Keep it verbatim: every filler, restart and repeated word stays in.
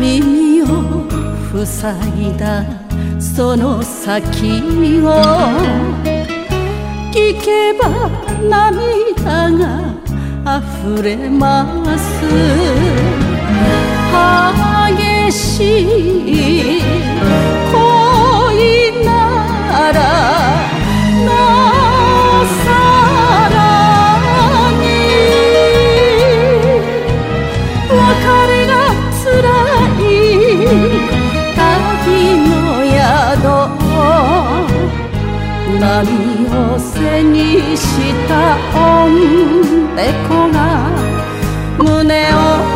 耳を塞いだその先を聞けば涙が溢れます激しい恋ならなおさらに別れがつらい旅の宿波を背にした女猫が胸を